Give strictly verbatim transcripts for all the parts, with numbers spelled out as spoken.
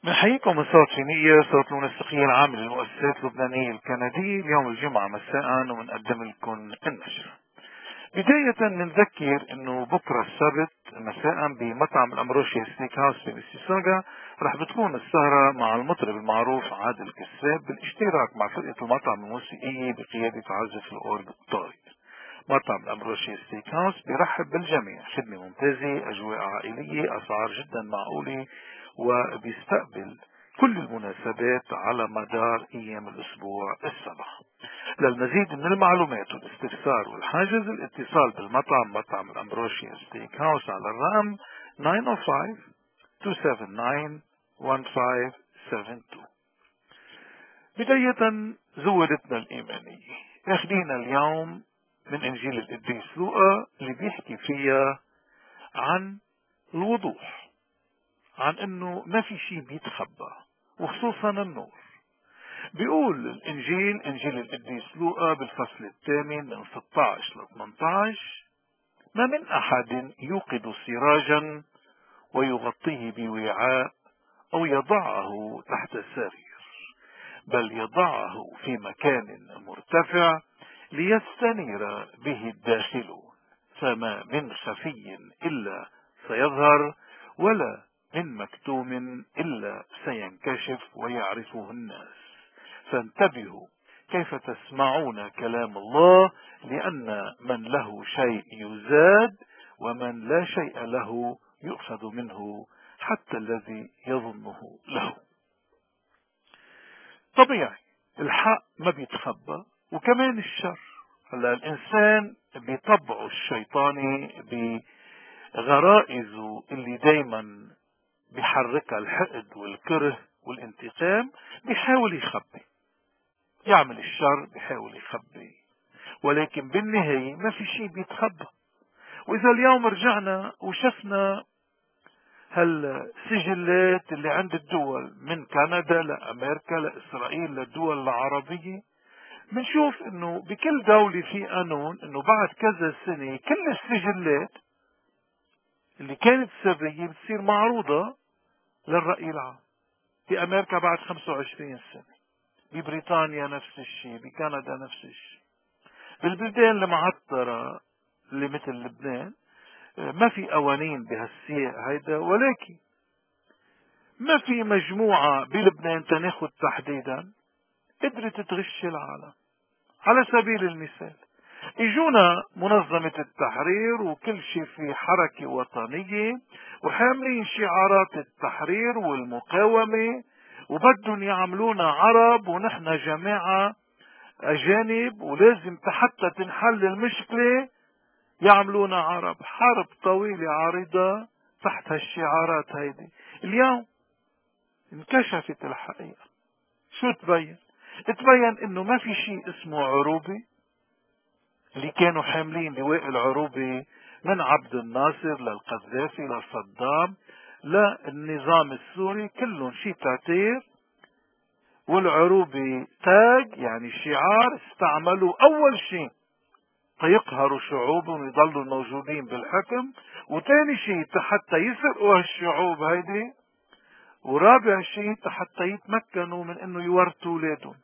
نحييكم من صوت فينية، صوت المنسقية العام للمؤسسات اللبنانية الكندية. اليوم الجمعة مساء ومنقدم لكم النشر. بداية بنذكر انه بكرة السبت مساء بمطعم الامروشيا ستيك هاوس في ميسيساغا رح بتكون السهرة مع المطرب المعروف عادل كساب بالاشتراك مع فرقة المطعم الموسيقية بقيادة عازف الاورج طارق. مطعم الامروشيا ستيك هاوس بيرحب بالجميع، خدمة ممتازة، اجواء عائلية، اسعار جدا معقولة، وبيستقبل كل المناسبات على مدار ايام الاسبوع السبع. للمزيد من المعلومات والاستفسار والحاجز الاتصال بالمطعم مطعم الامبروشيا ستيك هاوس على الرقم تسعة صفر خمسة اثنين سبعة تسعة واحد خمسة سبعة اثنين. بداية زودتنا الإيمانية اخدينا اليوم من إنجيل القديس لوقا اللي بيحكي فيها عن الوضوح، عن انه ما في شيء بيتخبى وخصوصا النور. بيقول الانجيل انجيل القديس لوقا بالفصل الثامن من ستة عشر ل ثمانية عشر: ما من احد يوقد سراجا ويغطيه بوعاء او يضعه تحت سرير، بل يضعه في مكان مرتفع ليستنير به الداخلون، فما من خفي الا سيظهر، ولا من مكتوم إلا سينكشف ويعرفه الناس. فانتبهوا كيف تسمعون كلام الله، لأن من له شيء يزاد ومن لا شيء له يؤخذ منه، حتى الذي يظنه له. طبيعي الحق ما بيتخبى، وكمان الشر. هلا الإنسان بطبعه الشيطاني بغرائزه اللي دايما بيحركها الحقد والكره والانتقام، بيحاول يخبي، يعمل الشر بيحاول يخبي، ولكن بالنهاية ما في شيء بيتخبى. وإذا اليوم رجعنا وشفنا هالسجلات اللي عند الدول من كندا لأمريكا لإسرائيل للدول العربية، بنشوف انه بكل دولة في قانون انه بعد كذا سنة كل السجلات اللي كانت سرية بتصير معروضة للرأي العام. في امريكا بعد خمسة وعشرين سنة، ببريطانيا نفس الشيء، بكندا نفس الشيء. بالبلدان المعطرة اللي مثل لبنان ما في قوانين بهالسياق هيدا، ولكن ما في مجموعة بلبنان تناخد تحديدا قدرت تغش العالم. على سبيل المثال اجونا منظمة التحرير وكل شيء في حركة وطنية وحاملين شعارات التحرير والمقاومة، وبدهم يعملونا عرب ونحن جماعة أجانب، ولازم حتى تنحل المشكلة يعملونا عرب. حرب طويلة عريضة تحت هالشعارات هيدي. اليوم انكشفت الحقيقة. شو تبين؟ تبين انه ما في شيء اسمه عروبة. اللي كانوا حاملين لواء العروبة من عبد الناصر للقذافي لصدام للنظام السوري كلهم شيء تعتير، والعروبة تاج يعني شعار استعملوا اول شيء تيقهروا شعوبهم ويضلوا موجودين بالحكم، وثاني شيء حتى يسرقوا هالشعوب هيدي، ورابع شيء حتى يتمكنوا من انه يورثوا اولادهم.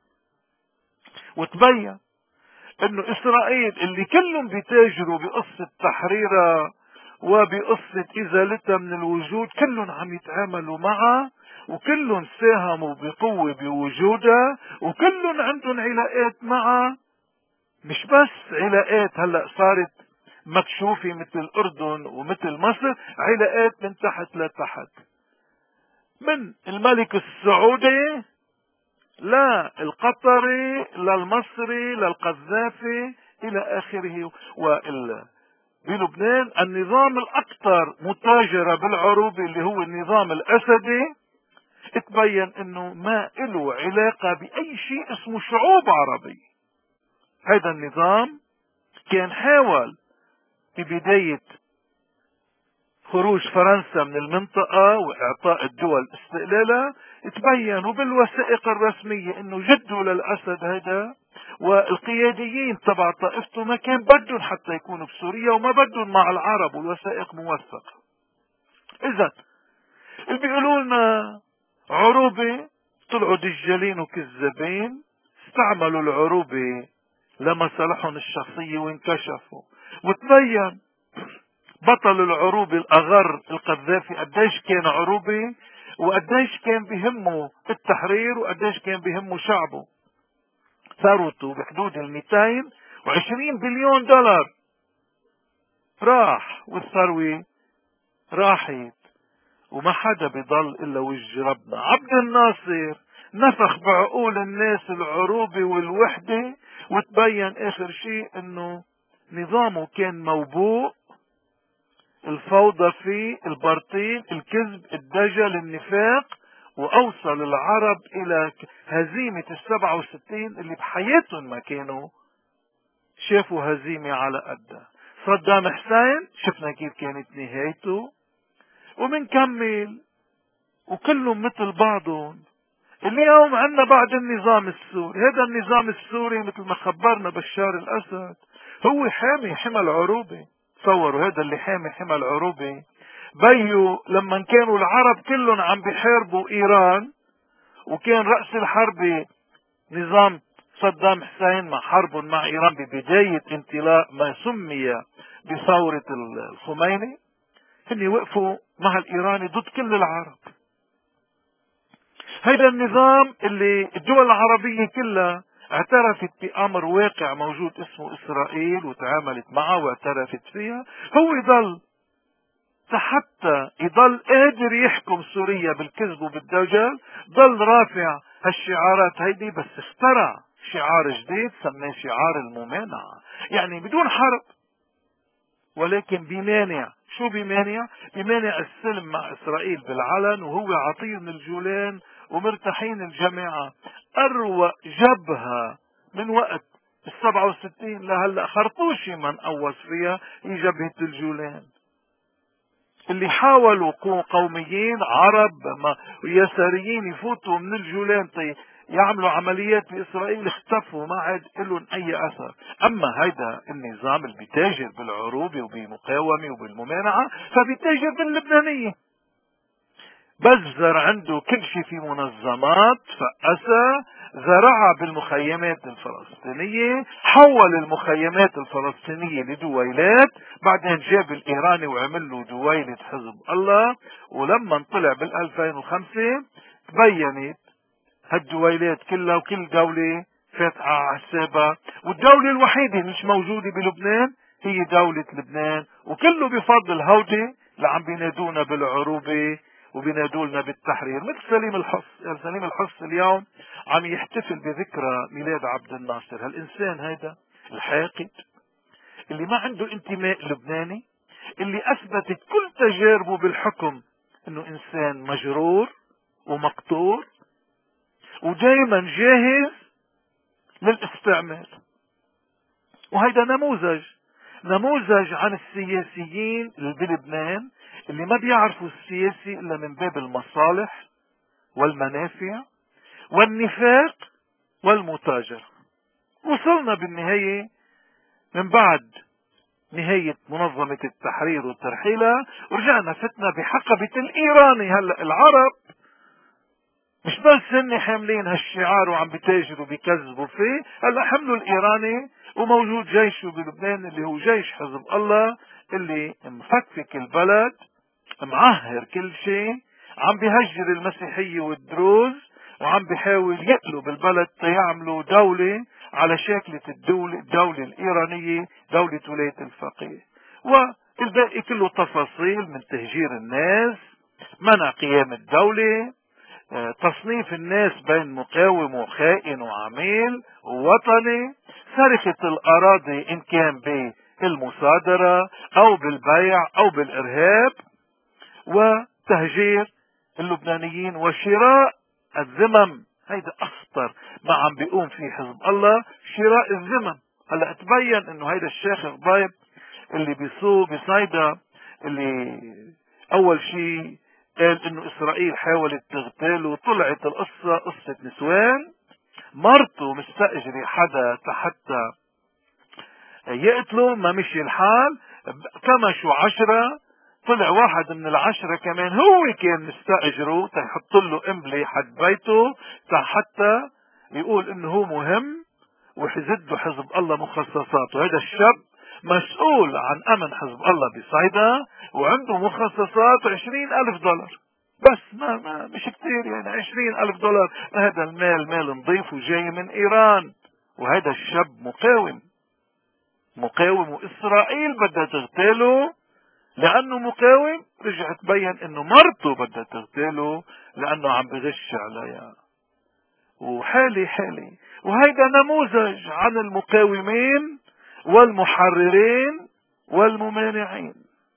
وتبين انه اسرائيل اللي كلهم بيتاجروا بقصة تحريرها وبقصة ازالتها من الوجود، كلهم عم يتعاملوا معها، وكلهم ساهموا بقوة بوجودها، وكلهم عندهم علاقات معها. مش بس علاقات هلأ صارت مكشوفة مثل الاردن ومثل مصر، علاقات من تحت لتحت، من الملك السعودي لا القطري للمصري للقذافي الى اخره. وإلا بلبنان النظام الاكثر متاجرة بالعروبة اللي هو النظام الاسدي، تبين انه ما له علاقة باي شيء اسمه شعوب عربية. هذا النظام كان حاول في بداية خروج فرنسا من المنطقة واعطاء الدول استقلالها، تبينوا بالوثائق الرسمية انه جدوا للاسد هذا والقياديين تبع طائفته ما كان بدهم حتى يكونوا بسوريا وما بدهم مع العرب، والوثائق موثقة. اذا اللي بيقولوا لنا عروب العروبة طلعوا دجالين وكذابين، استعملوا العروبة لمصالحهم الشخصية وانكشفوا، وتبين بطل العروبة الأغر القذافي قديش كان عروبة، وقديش كان بهمه التحرير، وقديش كان بهمه شعبه. ثروته بحدود المئتين وعشرين بليون دولار راح، والثروة راحت، وما حدا بيضل إلا وجه ربنا. عبد الناصر نفخ بعقول الناس العروبة والوحدة، وتبين آخر شيء إنه نظامه كان موبوء، الفوضى فيه، البرطيل، الكذب، الدجل، النفاق، وأوصل العرب إلى هزيمة السبعة وستين اللي بحياتهم ما كانوا شافوا هزيمة على قدها. صدام حسين شفنا كيف كانت نهايته، ومنكمل وكلهم مثل بعضهم. اليوم عندنا بعد النظام السوري، هذا النظام السوري مثل ما خبرنا بشار الأسد هو حامي حمى العروبة. تصوروا هذا اللي حامي حمى العروبة بيو لما كانوا العرب كلهم عم بيحاربوا إيران، وكان رأس الحرب نظام صدام حسين مع حرب مع إيران ببداية انطلاق ما سمي بثورة الخميني، هن وقفوا مع الإيراني ضد كل العرب. هيدا النظام اللي الدول العربية كلها اعترفت بأمر واقع موجود اسمه إسرائيل وتعاملت معه واعترفت فيها، هو يضل حتى يضل قادر يحكم سوريا بالكذب وبالدجل، ضل رافع هالشعارات هيدي، بس اخترع شعار جديد سماه شعار الممانعة، يعني بدون حرب ولكن بمانع. شو بمانع؟ بمانع السلم مع إسرائيل بالعلن، وهو عطير من الجولان ومرتاحين الجماعة. أروق جبهة من وقت السبعة وستين لهلأ خرطوشي من قوص فيها هي جبهة الجولان، اللي حاولوا قوميين عرب يساريين يفوتوا من الجولان طي يعملوا عمليات بإسرائيل، اختفوا، ما عاد لهم أي أثر. أما هيدا النظام اللي بيتاجر بالعروبة وبمقاومة وبالممانعة فبيتاجر باللبنانية، بزر عنده كل شيء في منظمات، فأسى زرعها بالمخيمات الفلسطينية، حول المخيمات الفلسطينية لدويلات، بعدين جاب الإيراني وعمل له دويلة حزب الله. ولما طلع بالألفين وخمسة تبينت هالدويلات كلها وكل دولة فاتحة على حسابها، والدولة الوحيدة مش موجودة بلبنان هي دولة لبنان، وكله بفضل هودي اللي عم بينادونا بالعروبة وبينادولنا بالتحرير، مثل سليم الحص. يعني سليم الحص اليوم عم يحتفل بذكرى ميلاد عبد الناصر، هالإنسان هيدا الحاقد اللي ما عنده انتماء لبناني، اللي أثبتت كل تجاربه بالحكم إنه إنسان مجرور ومقتور ودائما جاهز للاستعمال. وهيدا نموذج نموذج عن السياسيين اللي بلبنان اللي ما بيعرفوا السياسي إلا من باب المصالح والمنافع والنفاق والمتاجرة. وصلنا بالنهاية من بعد نهاية منظمة التحرير والترحيلة ورجعنا فتنا بحقبة الإيراني. هلأ العرب مش بس هن حاملين هالشعار وعم بتاجروا بكذبوا فيه، هلا حملوا الإيراني وموجود جيشه بلبنان اللي هو جيش حزب الله اللي مفكفك البلد، معهر كل شيء، عم بيهجر المسيحية والدروز، وعم بيحاول يقلب البلد تيعملوا دولة على شكلة الدولة, الدولة الإيرانية، دولة ولاية الفقيه. والباقي كله تفاصيل من تهجير الناس، منع قيام الدولة، تصنيف الناس بين مقاوم وخائن وعميل ووطني، سرقة الأراضي إن كان بالمصادرة أو بالبيع أو بالإرهاب، وتهجير اللبنانيين وشراء الذمم. هيدا أخطر ما عم بيقوم فيه حزب الله، شراء الذمم. هلا تبين انه هيدا الشيخ الضايب اللي بيصو بصيدا اللي اول شيء قال انه اسرائيل حاولت تغتاله، وطلعت القصة قصة نسوان، مرته مستأجرة حدا حتى يقتلوا، ما مشي الحال، كمشوا عشرة، طلع واحد من العشرة كمان هو كان مستأجره تحط له قنبلة حد بيته حتى يقول انه هو مهم وحزده حزب الله مخصصات. وهذا الشاب مسؤول عن امن حزب الله بصيدا وعنده مخصصات عشرين الف دولار بس. ما, ما مش كتير يعني عشرين الف دولار. هذا المال مال نظيف وجاي من ايران. وهذا الشاب مقاوم مقاوم واسرائيل بدها تغتاله لانه مقاوم. رجع تبين انه مرته بدها تغتاله لانه عم بغش عليها. وحالي حالي. وهيدا نموذج عن المقاومين والمحررين والممانعين.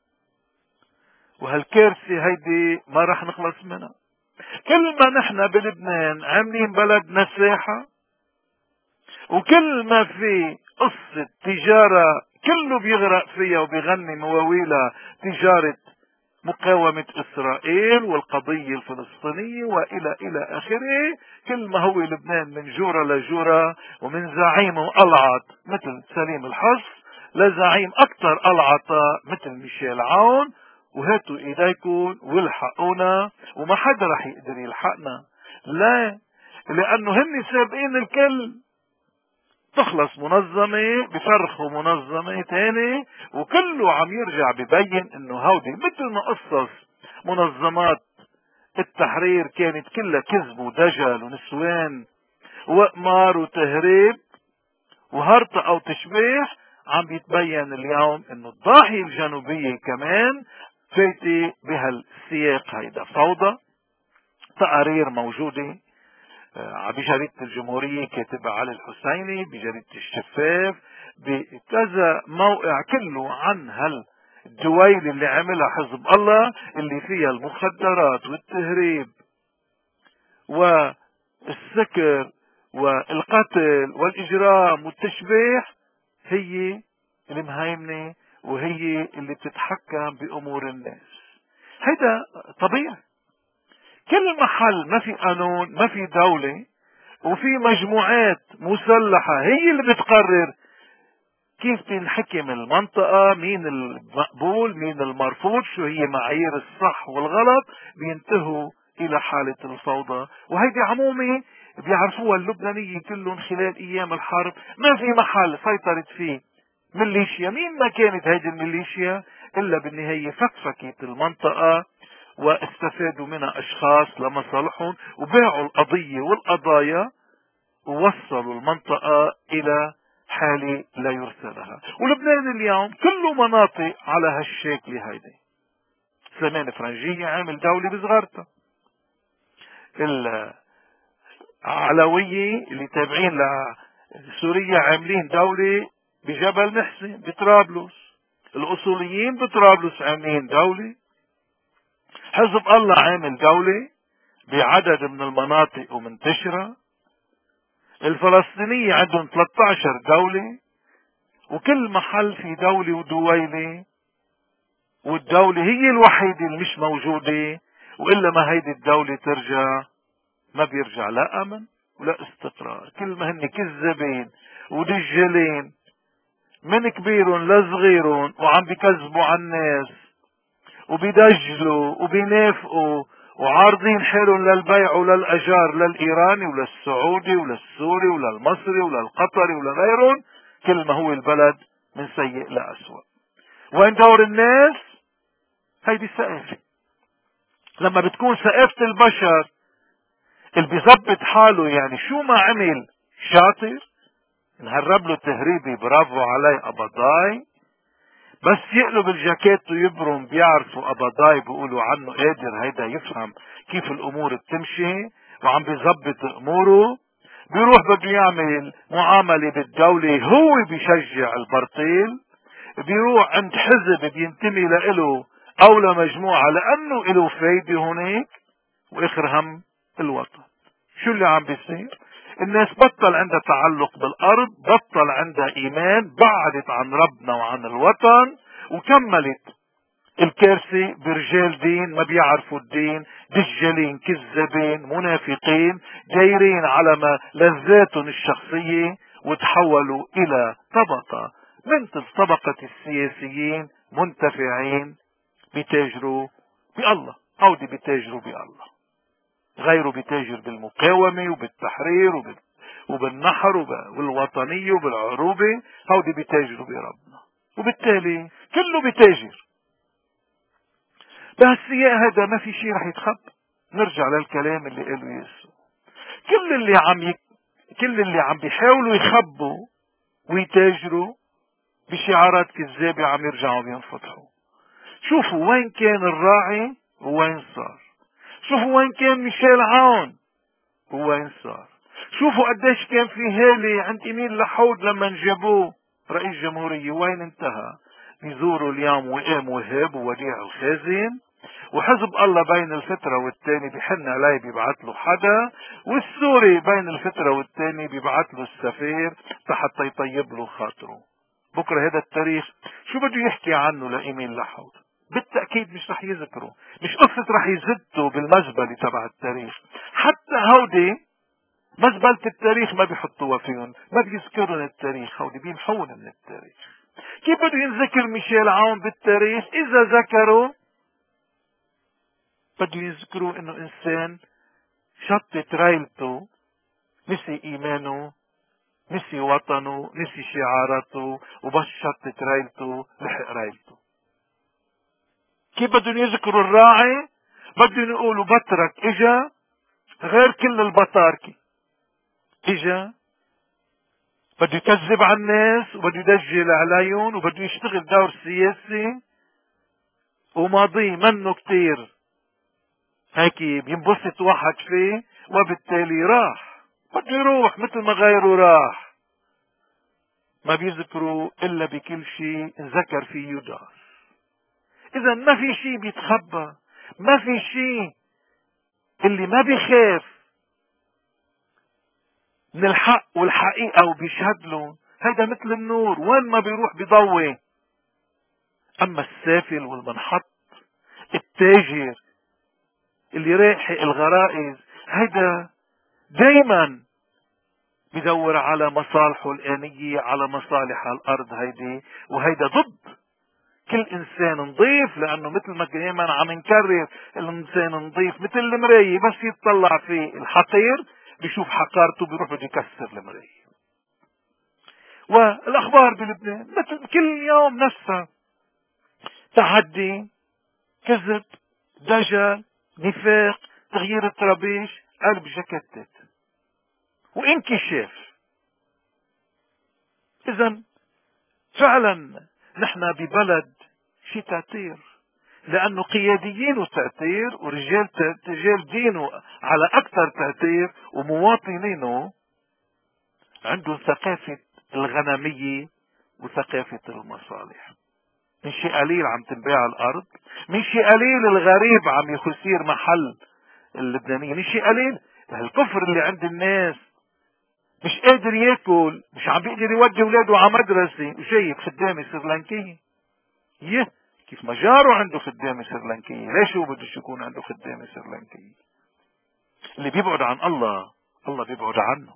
وهالكارثة هيدي ما رح نخلص منها. كل ما نحن بلبنان عاملين بلد نساحة وكل ما في قصة تجارة كله بيغرق فيها وبيغني مواويلها تجارة مقاومة إسرائيل والقضية الفلسطينية وإلى إلى آخره. كل ما هو لبنان من جورة لجورة ومن زعيمه ألعط مثل سليم الحص لزعيم أكثر ألعطة مثل ميشيل عون. وهاتوا إيديكم والحقونا وما حدا رح يقدر يلحقنا. لا، لأنه هن سابقين الكل. تخلص منظمة بفرخوا منظمة تاني وكله عم يرجع ببين انه هودي مثل ما قصص منظمات التحرير كانت كلها كذب ودجل ونسوان وقمار وتهريب وهرطة او تشبيح. عم بيتبين اليوم انه الضاحية الجنوبية كمان فايتة بهالسياق. هيدا فوضى. تقارير موجودة بجريدة الجمهورية كاتبها علي الحسيني، بجريدة الشفاف، بكذا موقع كله عن هالدويل اللي عملها حزب الله اللي فيها المخدرات والتهريب والسكر والقتل والإجرام والتشبيح. هي المهيمنة وهي اللي بتتحكم بأمور الناس. هيدا طبيعي. كل محل ما في قانون ما في دولة وفي مجموعات مسلحة هي اللي بتقرر كيف تنحكم المنطقة، مين المقبول مين المرفوض، شو هي معايير الصح والغلط. بينتهوا إلى حالة الفوضى. وهيدي عمومي بيعرفوها اللبنانيين كلهم خلال أيام الحرب. ما في محل سيطرت فيه ميليشيا مين ما كانت هيدي الميليشيا إلا بالنهاية فكفكت المنطقة واستفادوا منها أشخاص لمصالحهم وباعوا القضية والقضايا ووصلوا المنطقة إلى حالة لا يرثى لها. ولبنان اليوم كله مناطق على هالشكل. هيدي سليمان فرنجية عامل دولة بصغرتها. العلوية اللي تابعين لسوريا عاملين دولة بجبل محسن بطرابلس. الأصوليين بطرابلس عاملين دولة. حزب الله عامل دولة بعدد من المناطق ومنتشرة. الفلسطينية عندهم ثلاثة عشر دولة وكل محل في دولة ودويلة. والدولة هي الوحيدة اللي مش موجودة. وإلا ما هيدي الدولة ترجع ما بيرجع لا أمن ولا استقرار. كل ما هن كذابين ودجالين من كبيرهم لصغيرهم وعم بيكذبوا على الناس وبيدجلوا وبينافقوا وعارضين حالهم للبيع وللأجار للإيراني وللسعودي وللسوري وللمصري وللقطري ولغيرهم. كل ما هو البلد من سيء لأسوأ. وين دور الناس؟ هيدي الثقافة. لما بتكون ثقافة البشر اللي بيظبط حاله يعني شو ما عمل شاطر نهرب له تهريبي برافو علي قبضاي. بس يقلب الجاكيت ويبرم بيعرفوا قبضاي بيقولوا عنه قادر هيدا يفهم كيف الامور بتمشي وعم بيظبط اموره. بيروح بده يعمل معاملة بالدولة هو بيشجع البرطيل. بيروح عند حزب بينتمي لإله او لمجموعة لانه له فايدة هناك واخر هم الوطن. شو اللي عم بيصير؟ الناس بطل عندها تعلق بالارض، بطل عندها ايمان، بعدت عن ربنا وعن الوطن. وكملت الكارثة برجال دين ما بيعرفوا الدين، دجالين كذابين منافقين دايرين على ما لذاتهم الشخصية وتحولوا الى طبقة من طبقة السياسيين منتفعين بيتاجروا بالله، هودي بيتاجروا بالله. غيره بيتاجر بالمقاومة وبالتحرير وبال... وبالنحر وبالوطنية وبالعروبة، هودي بيتاجروا بربنا، وبالتالي كله بيتاجر. بهالسياق هذا ما في شيء رح يتخب. نرجع للكلام اللي قاله يسوع. كل اللي عم يك... كل اللي عم بيحاولوا يخبوا ويتاجروا بشعارات كذابة عم يرجعوا بينفضحوا. شوفوا وين كان الراعي ووين صار. شوفوا وين كان ميشيل عون ووين صار. شوفوا قديش كان في هالة عند إيميل لحود لما جابوه رئيس جمهورية، وين انتهى؟ بيزوروا اليوم وئام وهاب ووديع الخازن، وحزب الله بين الفترة والتاني بحن عليه بيبعت له حدا، والسوري بين الفترة والتاني بيبعت له السفير حتى يطيب له خاطره. بكرة هذا التاريخ شو بده يحكي عنه لإيميل لحود؟ بالتأكيد مش رح يذكره، مش قصة رح يزتوا بالمزبلة تبع التاريخ. حتى هودي مزبلة التاريخ ما بيحطوها فيهم، ما بيذكرون التاريخ، هودي بيمحون من التاريخ. كيف بده ينذكر ميشيل عون بالتاريخ؟ إذا ذكروا بده يذكروا إنه إنسان شطت رايلته، نسي إيمانه، نسي وطنه، نسي شعاراته، وبس شطت رايلته لحق رايلته. كيف بدهم يذكروا الراعي؟ بدهم يقولوا بطرك اجا غير كل البطاركة، اجا بده يكذب على الناس وبده يدجل عليهم وبده يشتغل دور سياسي، وماضيه منه كتير هيك بينبسط واحد فيه، وبالتالي راح بده يروح مثل ما غيره راح. ما بيذكروا الا بكل شيء ذكر فيه يدعس. اذا ما في شيء بيتخبى، ما في شيء اللي ما بيخاف من الحق والحقيقة وبيشهد له. هيدا مثل النور، وين ما بيروح بيضوي. اما السافل والمنحط، التاجر اللي رايح الغرائز، هيدا دايما بدور على مصالحه الآنية، على مصالح الأرض هيدي، وهيدا ضد كل إنسان نظيف. لأنه مثل ما دايما عم نكرر، الإنسان نظيف مثل المراية، بس يتطلع في الحقير بيشوف حقارته بيروح بده يكسر المراية. والأخبار بلبنان مثل كل يوم نفسها، تحدي، كذب، دجل، نفاق، تغيير الطرابيش، قلب جاكيتات، وانكشاف. اذا فعلا نحن ببلد شي تأثير، لانه قياديين وتأثير، ورجال رجال دينه على اكثر تأثير، ومواطنينه عندهم ثقافة الغنمية وثقافة المصالح. من شيء قليل عم تنباع الارض، من شيء قليل الغريب عم يصير محل اللبنانيين، من شيء قليل الكفر اللي عند الناس، مش قادر ياكل، مش عم بيقدر يودي اولاده على مدرسة، وشايف خدامة سريلانكية. يه كيف ما جاره عنده خدامة سريلانكية، ليش هو بدوش يكون عنده خدامة سريلانكية؟ اللي بيبعد عن الله الله بيبعد عنه.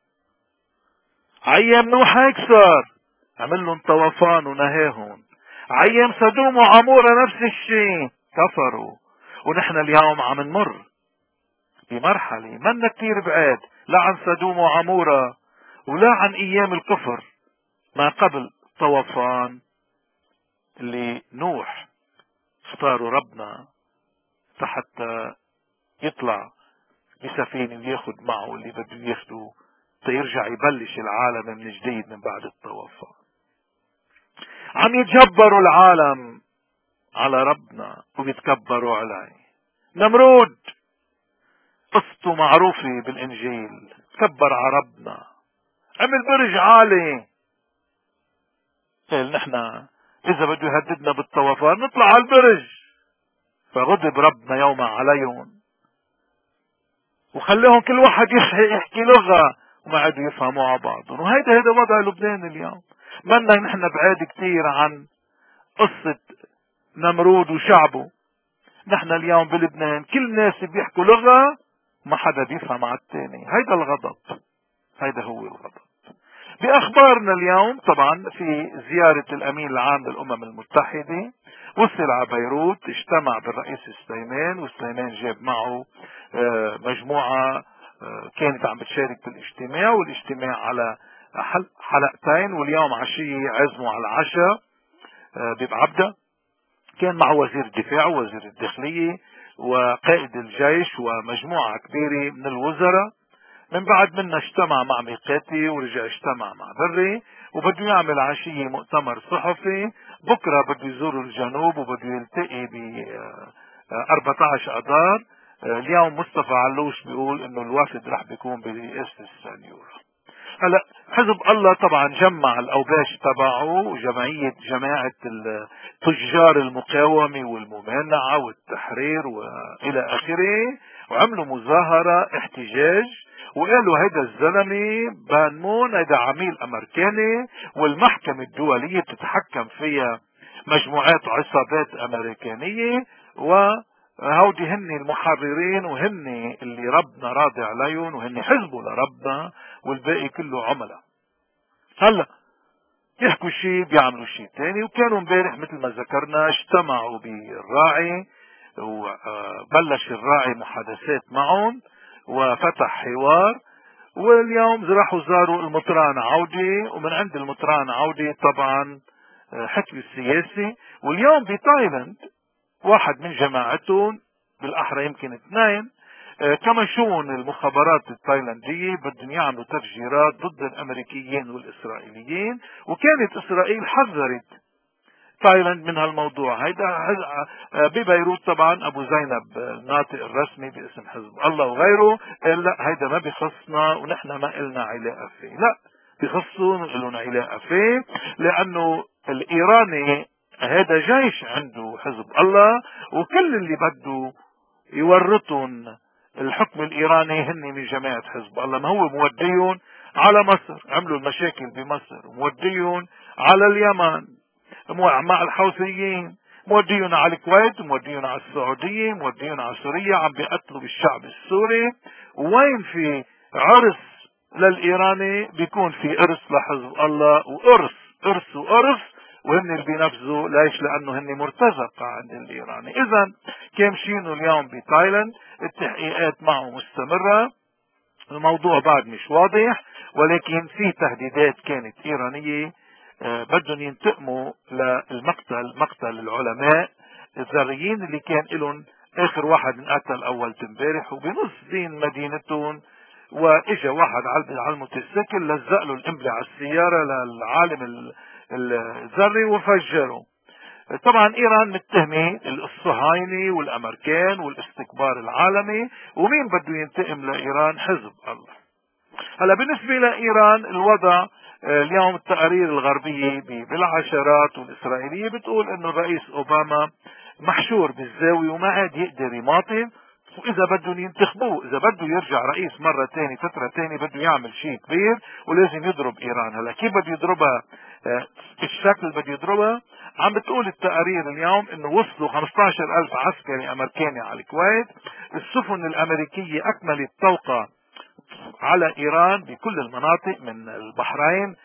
عيام نوح هيك صار، عمل لهم طوفان ونهاهم. عيام سدوم وعمورة نفس الشيء، كفروا. ونحن اليوم عم نمر بمرحلة منا كتير بعاد، لا عن سدوم وعمورة ولا عن ايام الكفر ما قبل طوفان اللي نوح اختاروا ربنا حتى يطلع بسفينة وياخد معه اللي بده ياخده تيرجع يبلش العالم من جديد من بعد الطوفان. عم يتجبروا العالم على ربنا وبيتكبروا عليه. نمرود قصته معروفة بالإنجيل، كبر على ربنا، عمل برج عالي، قال نحن إذا بده يهددنا بالطوفان نطلع على البرج. فغضب ربنا يوما عليهم وخليهم كل واحد يحكي لغة وما عادوا يفهموا على بعضهم. وهيدا هيدا وضع لبنان اليوم. منا نحن بعاد كتير عن قصة نمرود وشعبه. نحن اليوم بلبنان كل الناس بيحكوا لغة ما حدا بيفهم على التاني. هيدا الغضب، هيدا هو الغضب. بأخبارنا اليوم طبعا في زيارة الأمين العام للأمم المتحدة، وصل على بيروت، اجتمع بالرئيس سليمان، وسليمان جاب معه مجموعة كانت عم بتشارك بالاجتماع، والاجتماع على حلقتين، واليوم عشية عزموا على العشاء ببعبدة. كان معه وزير الدفاع ووزير الداخلية وقائد الجيش ومجموعة كبيرة من الوزراء. من بعد منا اجتمع مع ميقاتي ورجع اجتمع مع بري، وبده يعمل عشية مؤتمر صحفي. بكرة بده يزور الجنوب وبده يلتقي ب أربعة عشر أذار. اليوم مصطفى علوش بيقول انه الوفد رح بيكون برئاسة السنيورة. هلا حزب الله طبعا جمع الاوباش تبعه وجمعية جماعة تجار المقاومة والممانعة والتحرير والى اخره، وعملوا مظاهرة احتجاج، وقالوا هيدا الزلمة بان مون هيدا عميل امريكاني، والمحكمة الدولية بتتحكم فيها مجموعات وعصابات امريكانية، وهودي هن المحررين وهن اللي ربنا راضي عليهم وهن حزبوا لربنا والباقي كله عملاء. هلا يحكوا شيء بيعملوا شيء تاني. وكانوا امبارح مثل ما ذكرنا اجتمعوا بالراعي، وبلش الراعي محادثات معهم وفتح حوار. واليوم راحوا زاروا المطران عودة، ومن عند المطران عودة طبعا حكي السياسي. واليوم بتايلاند واحد من جماعتهم، بالاحرى يمكن اثنين، كمشون المخابرات التايلاندية بدهم يعملوا تفجيرات ضد الامريكيين والاسرائيليين، وكانت اسرائيل حذرت تايلاند من هالموضوع هيدا. ببيروت طبعا ابو زينب الناطق الرسمي باسم حزب الله وغيره قال لا هيدا ما بخصنا ونحن ما قلنا علاقة فيه. لا، بخصوا لهم علاقة فيه، لانه الايراني هذا جيش عنده حزب الله، وكل اللي بده يورطون الحكم الايراني هن من جماعة حزب الله. ما هو موديون على مصر، عملوا المشاكل بمصر، موديون على اليمن مع الحوثيين، موديون على الكويت، موديون على السعودية، موديون على سوريا، عم بيقتلوا بالشعب السوري. وين في عرس للايراني بيكون في ارث لحزب الله، وارث ارث وارث، وهن اللي بينفذوا. ليش؟ لانه هن مرتزقة عند الايراني. اذا كامشينو اليوم بتايلاند، التحقيقات معه مستمرة، الموضوع بعد مش واضح، ولكن في تهديدات كانت ايرانية. آه بدهم ينتقموا للمقتل، مقتل العلماء الذريين اللي كان لهم اخر واحد انقتل اول امبارح وبنص دين مدينتهم، واجا واحد على الموتوسيكل لزق له القنبله على السياره للعالم الذري وفجره. طبعا ايران متهمه الصهاينه والامريكان والاستكبار العالمي، ومين بده ينتقم لايران؟ حزب الله. هلا بالنسبه لايران الوضع اليوم التقارير الغربيه بالعشرات والاسرائيليه بتقول انه الرئيس اوباما محشور بالزاويه وما عاد يقدر يماطل، واذا بدهم ينتخبوه، اذا بده يرجع رئيس مرة تاني فترة تاني بده يعمل شيء كبير ولازم يضرب ايران. هلا كيف بده يضربها؟ الشكل بده يضربها. عم بتقول التقارير اليوم انه وصلوا خمسة عشر الف عسكري امريكاني على الكويت. السفن الامريكية اكملت طوقة على ايران بكل المناطق من البحرين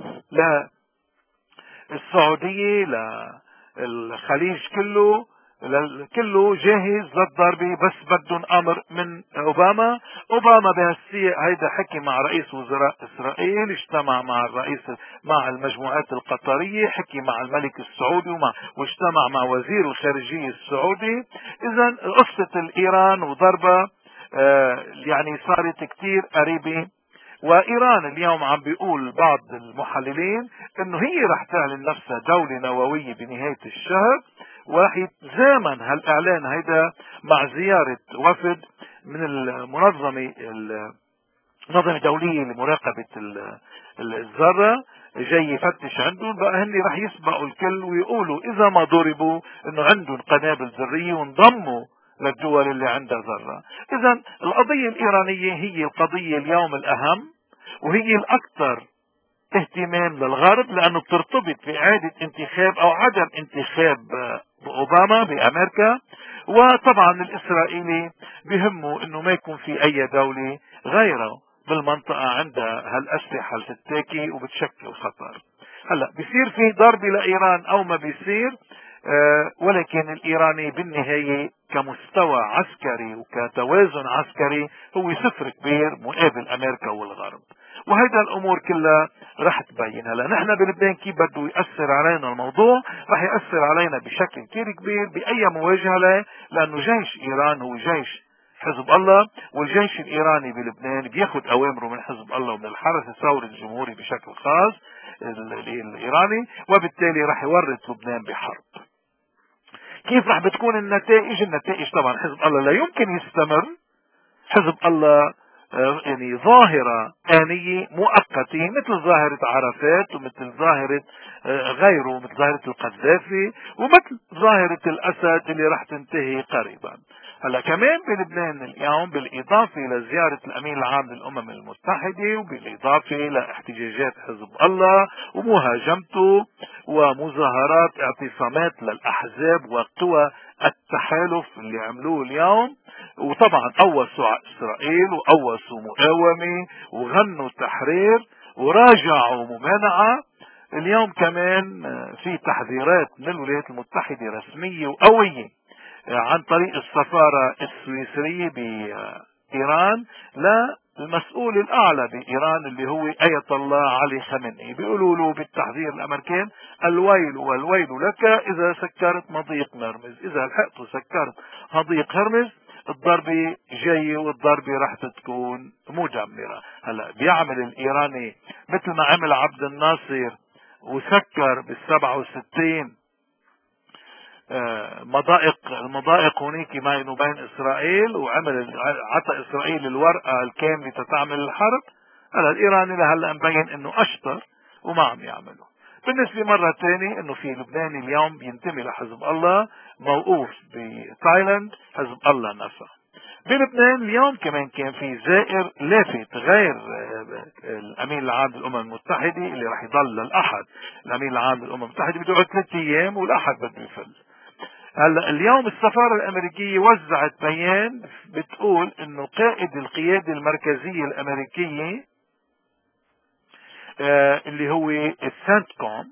للسعودية للخليج كله، كله جاهز للضربة، بس بدهم امر من اوباما. اوباما بهالسياق هيدا حكي مع رئيس وزراء اسرائيل، اجتمع مع الرئيس مع المجموعات القطرية، حكي مع الملك السعودي ومع واجتمع مع وزير الخارجية السعودي. اذا قصة الايران وضربة آه يعني صارت كتير قريبة. وايران اليوم عم بيقول بعض المحللين انه هي رح تعلن نفسها دولة نووية بنهاية الشهر، ورح يتزامن هالاعلان هيدا مع زيارة وفد من المنظمة المنظمة الدولية لمراقبة الذرة جاي يفتش عندهم. بقى هن رح يسبقوا الكل ويقولوا اذا ما ضربوا انه عندهم قنابل ذرية وانضموا للدول اللي عندها ذرة. اذا القضية الايرانية هي القضية اليوم الاهم، وهي الاكثر اهتمام للغرب، لانه بترتبط بإعادة انتخاب او عدم انتخاب اوباما بامريكا. وطبعا الاسرائيلي بهمه انه ما يكون في اي دولة غيره بالمنطقة عندها هالأسلحة اللي تتاكي وبتشكل خطر. هلا بيصير في ضرب لإيران أو ما بيصير، آه ولكن الإيراني بالنهاية كمستوى عسكري وكتوازن عسكري هو صفر كبير مقابل أمريكا والغرب. وهيدا الأمور كلها رح تبين. هلا نحن بلبنان كيف بده يأثر علينا الموضوع؟ رح يأثر علينا بشكل كثير كبير بأي مواجهة له، لأنه جيش إيران هو جيش حزب الله، والجيش الإيراني بلبنان بياخد أوامره من حزب الله ومن الحرس الثوري الجمهوري بشكل خاص الإيراني، وبالتالي رح يورط لبنان بحرب. كيف رح بتكون النتائج؟ النتائج طبعا حزب الله لا يمكن يستمر. حزب الله يعني ظاهرة آنية مؤقتة مثل ظاهرة عرفات ومثل ظاهرة غيره، مثل ظاهرة القذافي ومثل ظاهرة الأسد اللي رح تنتهي قريبا. هلا كمان بلبنان اليوم بالإضافة لزيارة الأمين العام للأمم المتحدة وبالإضافة لاحتجاجات حزب الله ومهاجمته ومظاهرات اعتصامات للأحزاب وقوى التحالف اللي عملوه اليوم، وطبعا قوصوا على إسرائيل وقوصوا مقاومة وغنوا تحرير وراجعوا ممانعة. اليوم كمان في تحذيرات من الولايات المتحدة رسمية وقوية عن طريق السفارة السويسرية بإيران للمسؤول الأعلى بإيران اللي هو آية الله علي خامنئي. بيقولوا له بالتحذير الأمريكان: الويل والويل لك إذا سكرت مضيق هرمز، إذا لحقت سكرت مضيق هرمز الضربة جاية والضربة رح تكون مدمرة. هلا بيعمل الإيراني مثل ما عمل عبد الناصر وسكر بالسبعة وستين مضائق المضائق هناك بينه وبين اسرائيل، وعمل عطى اسرائيل الورقه الكامله تتعمل الحرب. هلا الايراني لهلا مبين انه اشطر وما عم يعمله. بالنسبه مره ثانيه انه في لبنان اليوم بينتمي لحزب الله موقوف بتايلاند، حزب الله نفسه. بلبنان اليوم كمان كان في زائر لافت غير الامين العام للامم المتحده اللي راح يضل للاحد. الامين العام للامم المتحده بده يقعد ثلاث ايام والاحد بده يفل. هلا اليوم السفارة الامريكية وزعت بيان بتقول انه قائد القيادة المركزية الامريكية آه اللي هو السنت كوم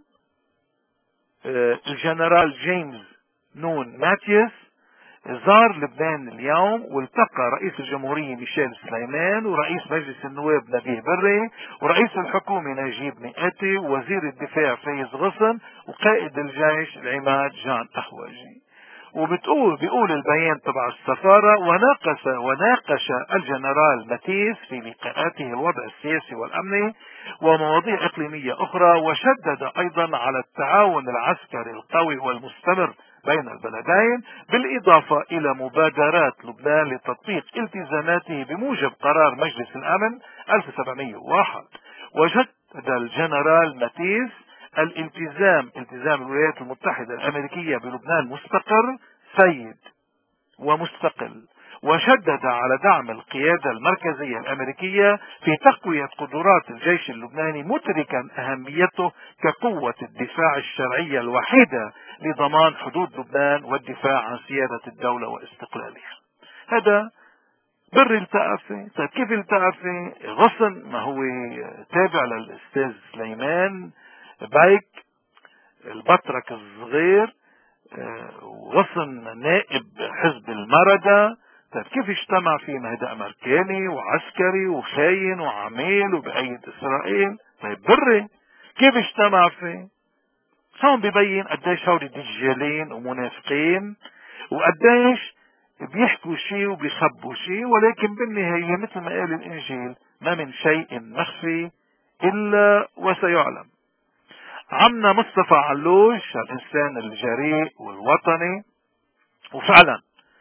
آه الجنرال جيمس نون ماتيوس زار لبنان اليوم والتقى رئيس الجمهورية ميشيل سليمان ورئيس مجلس النواب نبيه بري ورئيس الحكومة نجيب مئاتي ووزير الدفاع فايز غصن وقائد الجيش العماد جان أخواجي. وبتقول بيقول البيان تبع السفارة: وناقش وناقش الجنرال ماتيس في لقاءاته الوضع السياسي والأمني ومواضيع إقليمية أخرى، وشدد أيضا على التعاون العسكري القوي والمستمر بين البلدين، بالإضافة إلى مبادرات لبنان لتطبيق التزاماته بموجب قرار مجلس الأمن ألف وسبعمئة وواحد. وجدد الجنرال ماتيس الالتزام التزام الولايات المتحدة الأمريكية بلبنان مستقر سيد ومستقل، وشدد على دعم القيادة المركزية الأمريكية في تقوية قدرات الجيش اللبناني، مدركا أهميته كقوة الدفاع الشرعية الوحيدة لضمان حدود لبنان والدفاع عن سيادة الدولة واستقلالها. هذا بر التقى فيه. طيب كيف التقى فيه؟ غصن ما هو تابع للأستاذ سليمان بايك البطرك الصغير، وغصن نائب حزب المردة. طيب كيف اجتمع فيه؟ ما هذا امريكاني وعسكري وخاين وعميل وبأيد اسرائيل. طيب بري كيف اجتمع فيه؟ هون ببين قديش هودي دجالين ومنافقين وقديش بيحكوا شيء وبيخبوا شيء، ولكن بالنهاية مثل ما قال الانجيل: ما من شيء مخفي الا وسيعلم. عمنا مصطفى علوش الانسان الجريء والوطني، وفعلا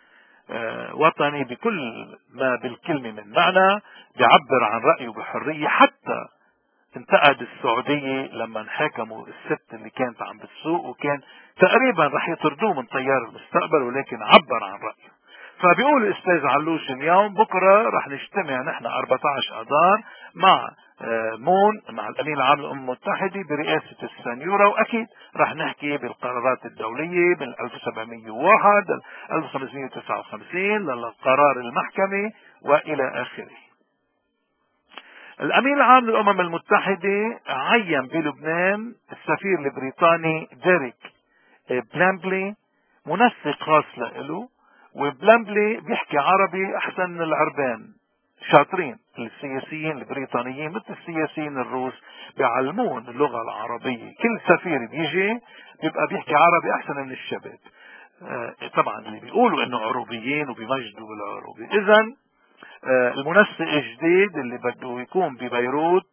وطني بكل ما بالكلمة من معنى، بيعبر عن رأيه بحرية. حتى انتقد السعودية لما انحكموا الست اللي كانت عم بتسوق وكان تقريبا رح يطردوه من طيار المستقبل، ولكن عبر عن رأيه. فبيقول الاستاذ علوش اليوم: بكرة رح نجتمع نحن أربعة عشر اذار مع مون مع الامين العام للامم المتحده برئاسه السنيوره، واكيد رح نحكي بالقرارات الدوليه من ألف وسبعمئة وواحد ل ألف وخمسمئة وتسعة وخمسين للقرار المحكمه والى اخره. الأمين العام للأمم المتحدة عين بلبنان السفير البريطاني ديريك بلامبلي منسق خاص له، وبلامبلي بيحكي عربي أحسن من العربان، شاطرين السياسيين البريطانيين مثل السياسيين الروس بيعلمون اللغة العربية. كل سفير بيجي بيبقى بيحكي عربي أحسن من الشباب. آه طبعا اللي بيقولوا انه عروبيين وبيمجدوا بالعروبي. اذا آه المنسق الجديد اللي بده يكون ببيروت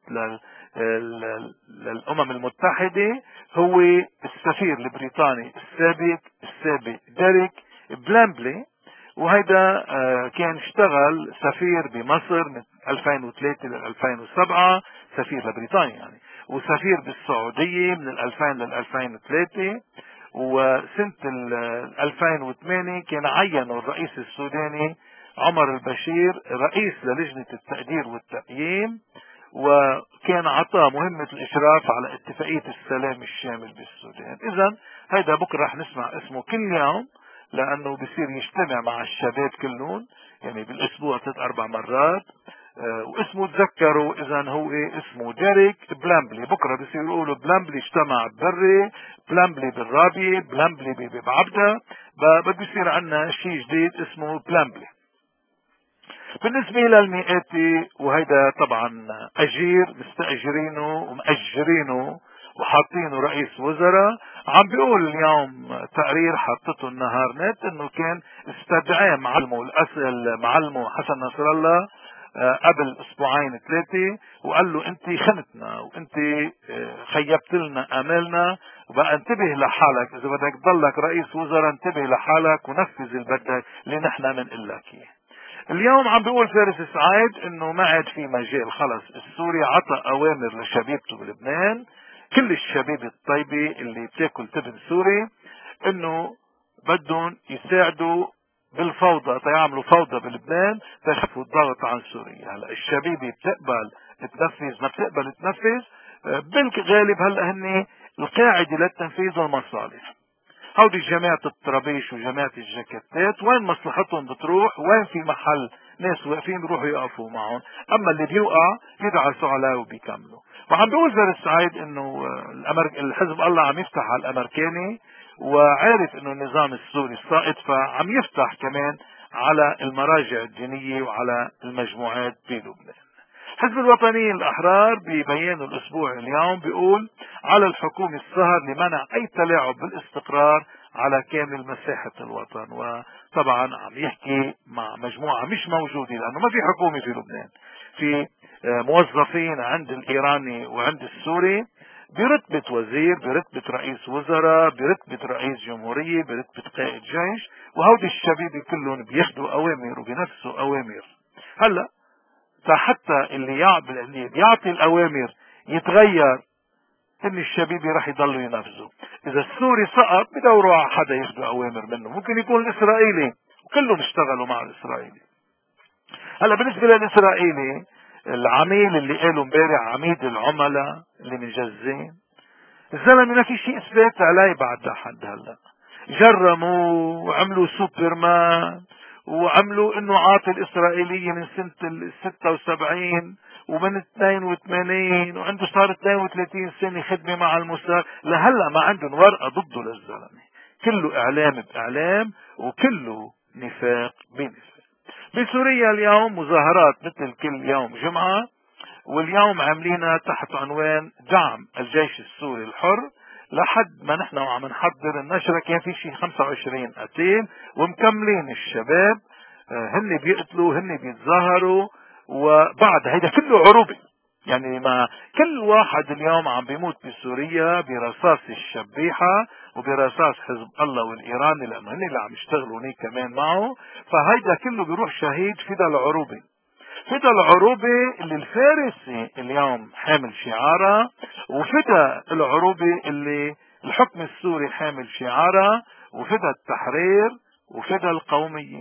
للأمم المتحدة هو السفير البريطاني السابق السابق ديريك بلامبلي، وهيدا كان اشتغل سفير بمصر من ألفين وثلاثة ل ألفين وسبعة، سفير لبريطانيا يعني، وسفير بالسعودية من ألفين ل ألفين وثلاثة، وسنة ألفين وثمانية كان عينه الرئيس السوداني عمر البشير رئيس للجنة التقدير والتقييم، وكان عطاه مهمة الإشراف على اتفاقية السلام الشامل بالسودان. إذا هيدا بكرة رح نسمع اسمه كل يوم، لأنه بصير يجتمع مع الشباب كلهم يعني بالأسبوع ثلاث أربع مرات، آه واسمه تذكروا إذا هو إيه اسمه ديريك بلامبلي. بكرة بصير يقولوا بلامبلي اجتمع ببري، بلامبلي بالرابية، بلامبلي ببعبدة، بده يصير عنا شيء جديد اسمه بلامبلي. بالنسبة للمئاتي وهيدا طبعا أجير مستأجرينه ومأجرينه وحاطينه رئيس وزراء. عم بيقول اليوم تقرير حطته النهار نت انه كان استدعاه معلمه الاسئل معلمه حسن نصر الله قبل اسبوعين ثلاثة، وقال له انت خنتنا وانت خيبت لنا امالنا، وبقى انتبه لحالك، اذا بدك تضلك رئيس وزراء انتبه لحالك ونفذ اللي بدك اللي نحن بنقول لك اياه. اليوم عم بيقول فارس سعيد انه ما عاد في مجال، خلص السوري عطى اوامر لشبيبته بلبنان، كل الشباب الطيبة اللي بتاكل تبن سوري انه بدهم يساعدوا بالفوضى، تيعملوا فوضى بلبنان تشفوا الضغط عن سوريا. هلا الشبيبة بتقبل تنفذ ما بتقبل تنفذ، بالغالب هلا هن القاعدة للتنفيذ والمصالح. هودي جماعة الطرابيش وجماعة الجاكيتات وين مصلحتهم بتروح، وين في محل ناس واقفين بيروحوا يقفوا معهم، اما اللي بيوقع بيدعسوا عليه وبيكملوا. وعم بيقول فارس سعيد انه الحزب الله عم يفتح على الامريكاني، وعارف انه النظام السوري الساقط، فعم يفتح كمان على المراجع الدينية وعلى المجموعات بلبنان. حزب الوطنيين الأحرار ببيانه الأسبوعي اليوم بيقول على الحكومة السهر لمنع أي تلاعب بالاستقرار على كامل مساحة الوطن. وطبعا عم يحكي مع مجموعة مش موجودة لأنه ما في حكومة في لبنان، في موظفين عند الإيراني وعند السوري برتبة وزير، برتبة رئيس وزراء، برتبة رئيس جمهورية، برتبة قائد جيش، وهودي الشبيبة كلهم بياخدوا أوامر وبينفذوا أوامر. هلأ فحتى اللي يعمل اللي بيعطي الاوامر يتغير، ان الشبيبة رح يضلوا ينفذوا. اذا السوري سقط بدوروا على حدا ياخذوا اوامر منه، ممكن يكون الاسرائيلي وكلهم اشتغلوا مع الاسرائيلي. هلا بالنسبة للاسرائيلي العميل اللي قالوا امبارح عميد العملاء اللي من جزين، الزلمة ما في شيء اثبات عليه بعد لحد هلا. جرموا وعملوا سوبرمان وعملوا انه عاطي الاسرائيلية من سنة الستة وسبعين ومن اثنين وثمانين وعنده صار اثنين وثلاثين سنة خدمة مع الموساد، لهلا ما عندهم ورقة ضده للزلمة. كله اعلام باعلام وكله نفاق بنفاق. بسوريا اليوم مظاهرات مثل كل يوم جمعة، واليوم عاملينها تحت عنوان دعم الجيش السوري الحر. لحد ما نحن وعم نحضر النشرة كان في شيء خمسة وعشرين قتيل ومكملين الشباب، هن بيقتلوا هن بيتظاهروا، وبعد هيدا كله عروبي. يعني ما كل واحد اليوم عم بيموت بسوريا برصاص الشبيحة وبرصاص حزب الله والإيراني، لأنه هن اللي عم يشتغلوا هنيك كمان معه، فهيدا كله بيروح شهيد فدا العروبي. فدا العروبي اللي الفارسي اليوم حامل شعارها، وفدا العروبي اللي الحكم السوري حامل شعارها، وفدا التحرير وفدا القومية.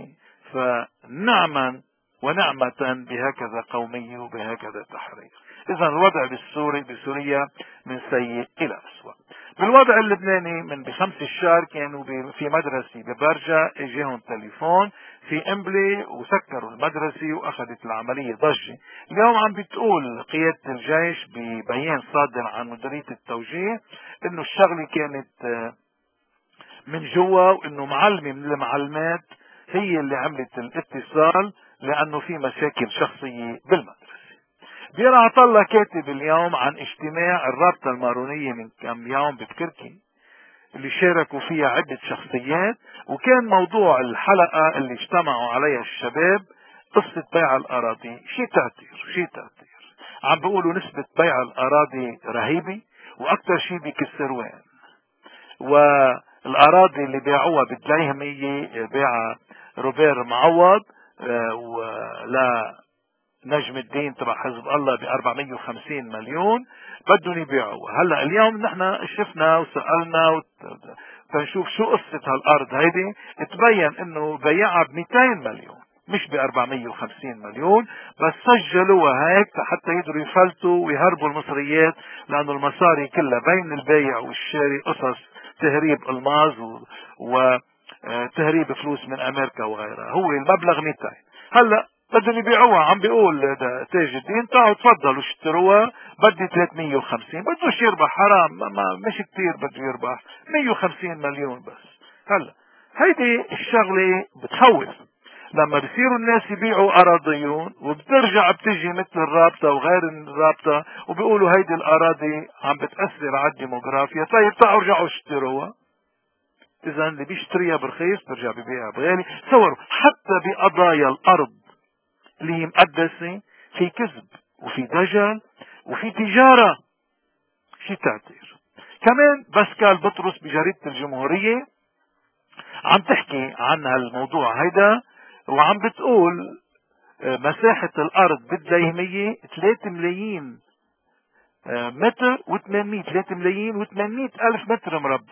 فنعما ونعمة بهكذا قومية وبهكذا تحرير. إذا الوضع بالسوري بسوريا من سيء إلى أسوأ. بالوضع اللبناني من بخمس الشهر كانوا في مدرسة ببرجة، اجاهم تليفون في امبلي وسكروا المدرسة واخذت العملية ضجة. اليوم عم بتقول قيادة الجيش ببيان صادر عن مديرية التوجيه انه الشغلة كانت من جوا، وانه معلمة من المعلمات هي اللي عملت الاتصال لانه في مشاكل شخصية بالمدرسة. بيرا عطلة كاتب اليوم عن اجتماع الرابطة المارونية من كم يوم بتكركي اللي شاركوا فيها عدة شخصيات، وكان موضوع الحلقة اللي اجتمعوا عليها الشباب قصة بيع الأراضي. شي تأثير شي تأثير عم بيقولوا نسبة بيع الأراضي رهيبة، وأكثر شي بكسروان، والأراضي اللي بيعوها بالدليهمية بيع روبير معوض آه ولا نجم الدين تبع حزب الله ب أربعمية وخمسين مليون بدهم يبيعوا. هلا اليوم نحن شفنا وسالنا تنشوف شو قصه هالارض هيدي، تبين انه بيعها ب مئتين مليون مش ب أربعمية وخمسين مليون، بس سجلوها هيك حتى يقدروا يفلتوا ويهربوا المصريات، لانه المصاري كلها بين البيع والشاري قصص تهريب الماظ وتهريب فلوس من امريكا وغيرها. هو المبلغ مئتين. هلا بدهم يبيعوها، عم بيقول تاج الدين تعالوا تفضلوا اشتروها بدي ثلاثمية وخمسين، بدوش يربح حرام، ما مش كتير بده يربح مية وخمسين مليون بس. هلا هيدي الشغلة بتخوف لما بصيروا الناس يبيعوا اراضيون، وبترجع بتجي مثل الرابطة وغير الرابطة وبيقولوا هيدي الاراضي عم بتأثر على الديموغرافيا. طيب تعالوا رجعوا اشتروها. اذا اللي بيشتريها برخيص برجع ببيعها بغالي. تصوروا حتى بقضايا الارض اللي هي مقدسة في كذب وفي دجل وفي تجارة. شي تأثير. كمان باسكال بطرس بجريدة الجمهورية عم تحكي عن هالموضوع هيدا، وعم بتقول مساحة الارض بالديهمية ثلاثة ملايين متر و800 ثلاثة ملايين و800 الف متر مربع.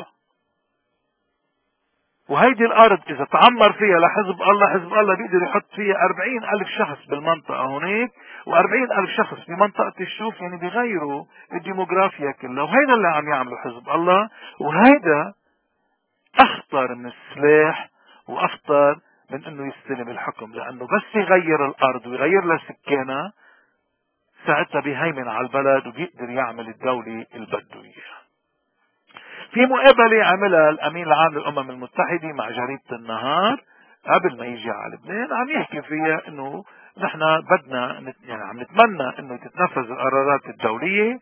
وهيدي الارض اذا تعمر فيها لحزب الله، حزب الله بيقدر يحط فيها أربعين الف شخص بالمنطقة هونيك وأربعين الف شخص بمنطقة الشوف، يعني بيغيروا الديموغرافيا كلها. وهيدا اللي عم يعمله حزب الله، وهيدا اخطر من السلاح واخطر من انه يستلم الحكم، لانه بس يغير الارض ويغير لها سكانها ساعتها بيهيمن على البلد وبيقدر يعمل الدولة اللي بده اياها. في مقابلة عملها الامين العام للامم المتحدة مع جريدة النهار قبل ما يجي على لبنان، عم يحكي فيها انه نحن بدنا يعني عم نتمنى انه تتنفذ القرارات الدولية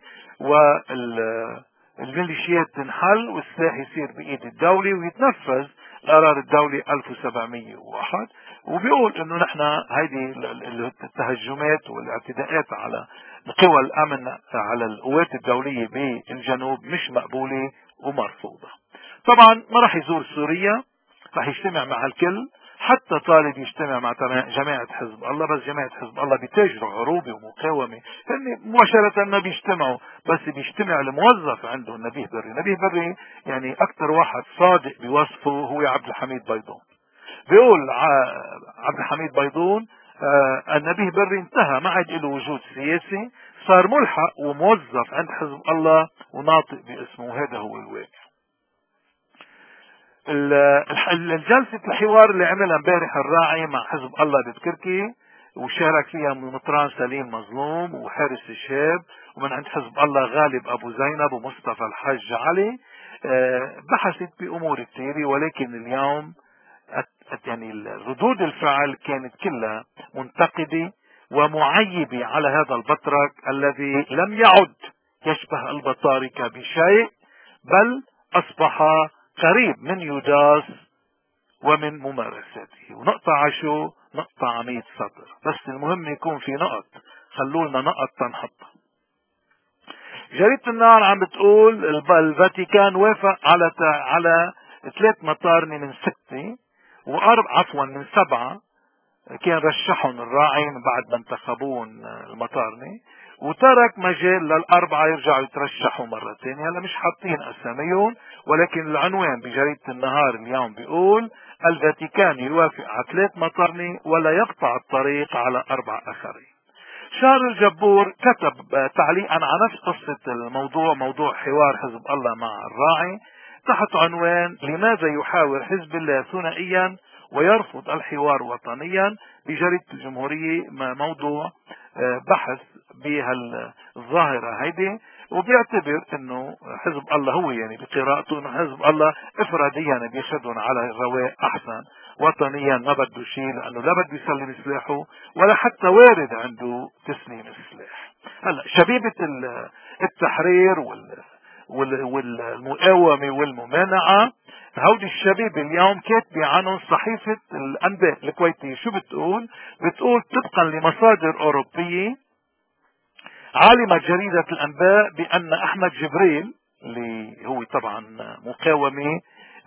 والميليشيات تنحل والسلاح يصير بايد الدولة ويتنفذ القرار الدولي ألف وسبعمية وواحد. وبيقول انه نحن هيدي التهجمات والاعتداءات على قوى الامن على القوات الدولية بالجنوب مش مقبولة ومرفوضة. طبعا ما راح يزور سوريا، راح يجتمع مع الكل، حتى طالب يجتمع مع جماعة حزب الله، بس جماعة حزب الله بيتاجروا عروبة ومقاومة، هن مباشرة ما بيجتمعوا، بس بيجتمع الموظف عنده النبيه بري. نبيه بري يعني اكثر واحد صادق بوصفه هو عبد الحميد بيضون. بيقول عبد الحميد بيضون آه النبيه بري انتهى، ما عاد له وجود سياسي، صار ملحق وموظف عند حزب الله وناطق باسمه، وهذا هو الواقع. الجلسة الحوار اللي عملها امبارح الراعي مع حزب الله بتكركي وشارك فيها المطران سليم مظلوم وحارس الشاب، ومن عند حزب الله غالب ابو زينب ومصطفى الحاج علي، بحثت بامور كثيرة، ولكن اليوم يعني ردود الفعل كانت كلها منتقدة ومعيبة على هذا البطرك الذي لم يعد يشبه البطاركة بشيء، بل اصبح قريب من يوداس ومن ممارساته. ونقطع عشو نقطع مية سطر، بس المهم يكون في نقط، خلولنا نقط تنحطها. جريدة النهار عم بتقول الفاتيكان وافق على على ثلاث مطارنة من ستة واربع عفوا من سبعة، كان رشحهم الراعي من بعد ما انتخبون المطارنة، وترك مجال للأربعة يرجعوا يترشحوا مرة ثانية. هلا مش حاطين أساميهم، ولكن العنوان بجريدة النهار اليوم بيقول الفاتيكان يوافق على ثلاث مطارنة ولا يقطع الطريق على أربع آخرين. بشار الجبور كتب تعليقا على نفس قصة الموضوع، موضوع حوار حزب الله مع الراعي، تحت عنوان: لماذا يحاور حزب الله ثنائيا ويرفض الحوار وطنيا، بجريدة الجمهورية. موضوع بحث بهالظاهرة هيدي، وبيعتبر انه حزب الله هو يعني بقراءته انه حزب الله افراديا بيشدون على الرواق احسن، وطنيا ما بده شيء لانه لا بده يسلم سلاحه ولا حتى وارد عنده تسليم السلاح. هلا شبيبة التحرير والمقاومة والممانعة، هودي الشبيبة اليوم كاتبة عنهم صحيفة الأنباء الكويتية. شو بتقول؟ بتقول طبقا لمصادر أوروبية، علمت جريدة الأنباء بأن أحمد جبريل، اللي هو طبعا مقاومة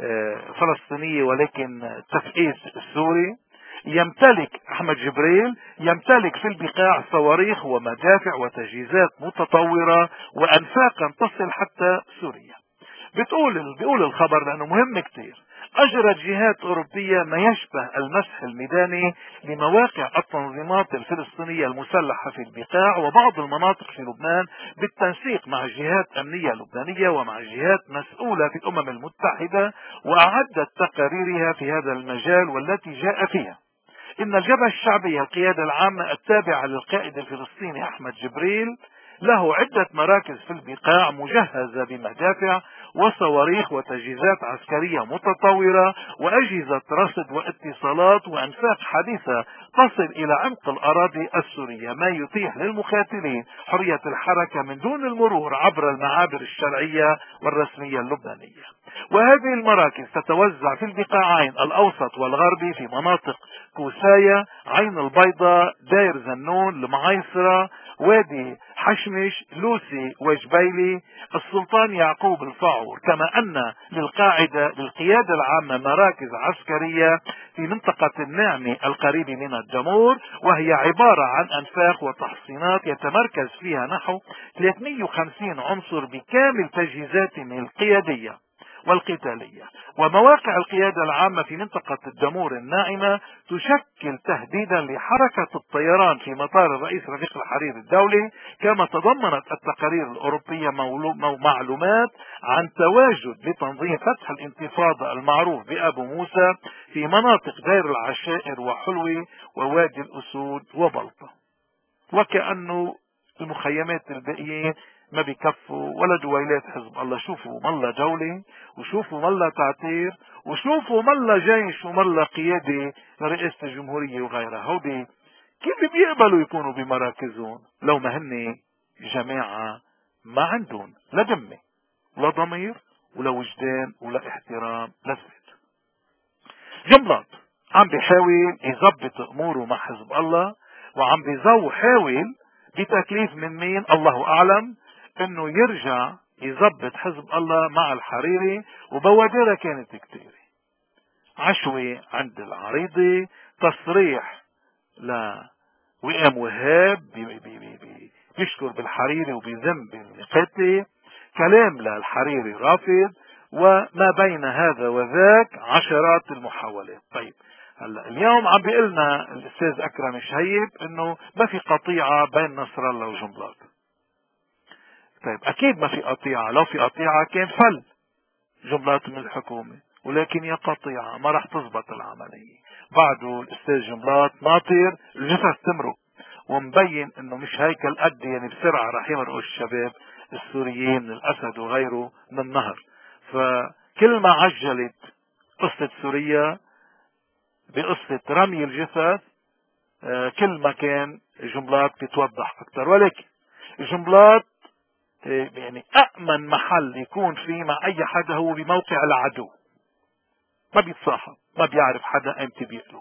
فلسطينية ولكن تفقيس السوري، يمتلك أحمد جبريل يمتلك في البقاع صواريخ ومدافع وتجهيزات متطورة وأنفاقا تصل حتى سوريا. بتقول بيقول الخبر لأنه مهم كتير: أجرت جهات أوروبية ما يشبه المسح الميداني لمواقع التنظيمات الفلسطينية المسلحة في البقاع وبعض المناطق في لبنان، بالتنسيق مع جهات أمنية لبنانية ومع جهات مسؤولة في الأمم المتحدة، وأعدت تقاريرها في هذا المجال، والتي جاء فيها إن الجبهة الشعبية القيادة العامة التابعة للقائد الفلسطيني أحمد جبريل له عدة مراكز في البقاع مجهزة بمدافع وصواريخ وتجهيزات عسكرية متطورة وأجهزة رصد واتصالات وأنفاق حديثة تصل إلى عمق الأراضي السورية، ما يتيح للمقاتلين حرية الحركة من دون المرور عبر المعابر الشرعية والرسمية اللبنانية. وهذه المراكز تتوزع في البقاعين الأوسط والغربي في مناطق كوسايا، عين البيضاء، داير زنون، المعيصرة، وادي حشمش، لوسي وجبيلي، السلطان يعقوب الفاعور. كما أن للقاعدة للقيادة العامة مراكز عسكرية في منطقة الناعمة القريبة من الدمور، وهي عبارة عن أنفاق وتحصينات يتمركز فيها نحو ثلاثمئة وخمسين عنصر بكامل تجهيزاتهم القيادية والقتالية. ومواقع القيادة العامة في منطقة الدمور الناعمة تشكل تهديدا لحركة الطيران في مطار الرئيس رفيق الحريري الدولي. كما تضمنت التقارير الأوروبية معلومات عن تواجد لتنظيم فتح الانتفاضة المعروف بأبو موسى في مناطق دير العشائر وحلوي ووادي الأسود وبلطة. وكأنه المخيمات الباقيين ما بيكفوا ولا دويلات حزب الله. شوفوا ملا جولة، وشوفوا ملا تعتير، وشوفوا ملا جيش، وملا قيادة لرئاسة الجمهورية وغيرها. هودي كيف بيقبلوا يكونوا بمراكزهم لو ما هن جماعة ما عندهم لا دمة ولا ضمير ولا وجدان ولا احترام للذات؟ جنبلاط عم بيحاول يظبط اموره مع حزب الله، وعم بيزو حاول بتكليف من مين الله اعلم انه يرجع يظبط حزب الله مع الحريري. وبوادرها كانت كتير: عشوة عند العريضي، تصريح لوئام وهاب بي بي بي بي بيشكر بالحريري وبيذم بالقتل، كلام للحريري رافض، وما بين هذا وذاك عشرات المحاولات. طيب هلا اليوم عم بيقلنا الاستاذ اكرم الشهيب انه ما في قطيعة بين نصر الله وجنبلاط. طيب اكيد ما في قطيعة، لو في قطيعة كان فل جنبلاط من الحكومة، ولكن يا قطيعة ما راح تزبط العملية. بعده الاستاذ جنبلاط ناطر الجثث تمرق، ومبين انه مش هيكل قد يعني بسرعة راح يمرقوا الشباب السوريين من الاسد وغيره من النهر. فكل ما عجلت قصة سوريا بقصة رمي الجثث كل ما كان جنبلاط بيتوضح اكثر. ولكن جنبلاط يعني أأمن محل يكون فيه مع أي حدا هو بموقع العدو، ما بيتصاحب، ما بيعرف حدا امتى بيقلب.